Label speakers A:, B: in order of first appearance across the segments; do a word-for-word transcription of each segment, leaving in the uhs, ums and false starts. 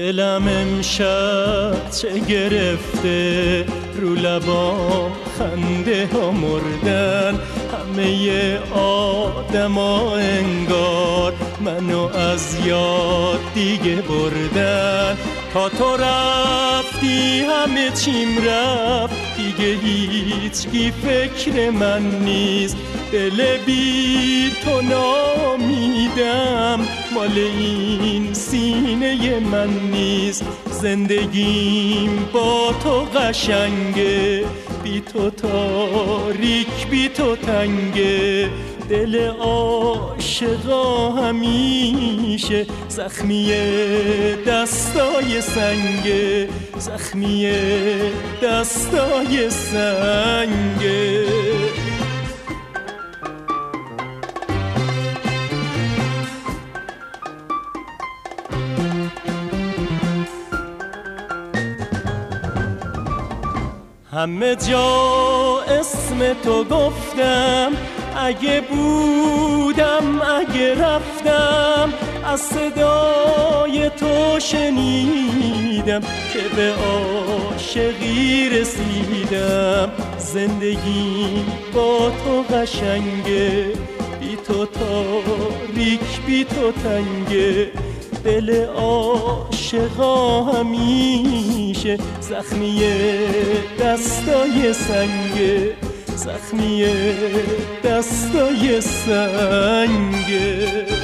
A: دلم امشب چه گرفته، رو لبام خنده ها مردن، همه آدما انگار منو از یاد دیگه بردن. تا تو رفتی همه چیم رفت، دیگه هیچکی فکر من نیست. دل بی تو نامیدم، مال این سینه من نیست. زندگیم با تو قشنگه، بی تو تاریک، بی تو تنگه. دل عاشقا همیشه زخمی دستای سنگه، زخمی دستای سنگه. همه جا اسم تو گفتم، اگه بودم اگه رفتم، از صدای تو شنیدم که به عاشقی رسیدم. زندگی با تو قشنگه، بی تو تاریک، بی تو تنگه. دل عاشقا همیشه زخمی دستای سنگه، زخمی دستای سنگه.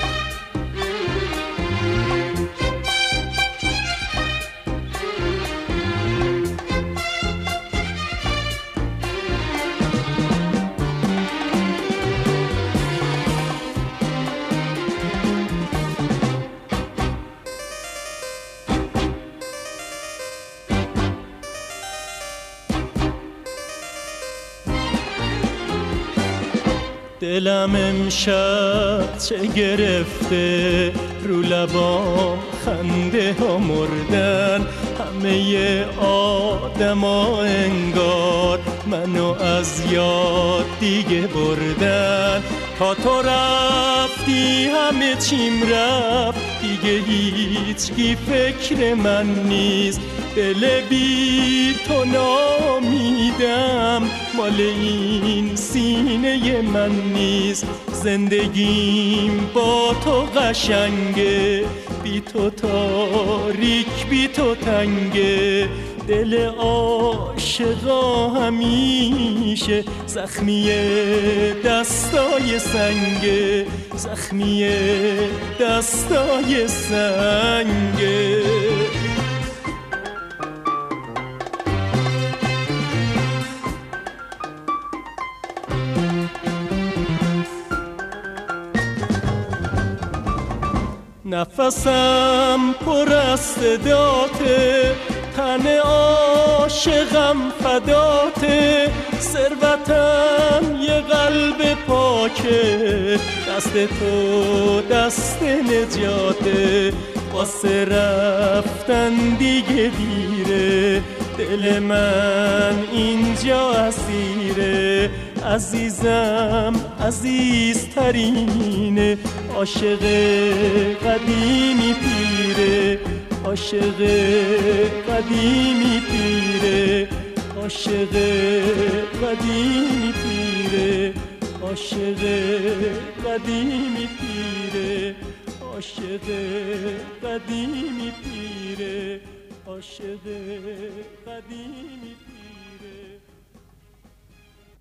A: دلم امشب چه گرفته، رو لبام خنده ها مردن، همه آدما انگار منو از یاد دیگه بردن. تا تو رفتی همه چیم رفت، دیگه هیچکی فکر من نیست. دل بی تو نامیدم، مال این سینه من نیست. زندگیم با تو قشنگه، بی تو تاریک، بی تو تنگه. دل عاشقا همیشه زخمی دستای سنگه، زخمی دستای سنگه. نفسم پر از صداته، تن عاشقم فداته. ثروتم یه قلب پاکه، دست تو دست نجاته. واسه رفتن دیگه دیره، دل من اینجا اسیره. عزیزم عزیزترینه، عاشق قدیمی پیره، عاشق قدیمی پیره، عاشق قدیمی پیره، عاشق قدیمی پیره، عاشق قدیمی پیره، عاشق قدیمی پیره.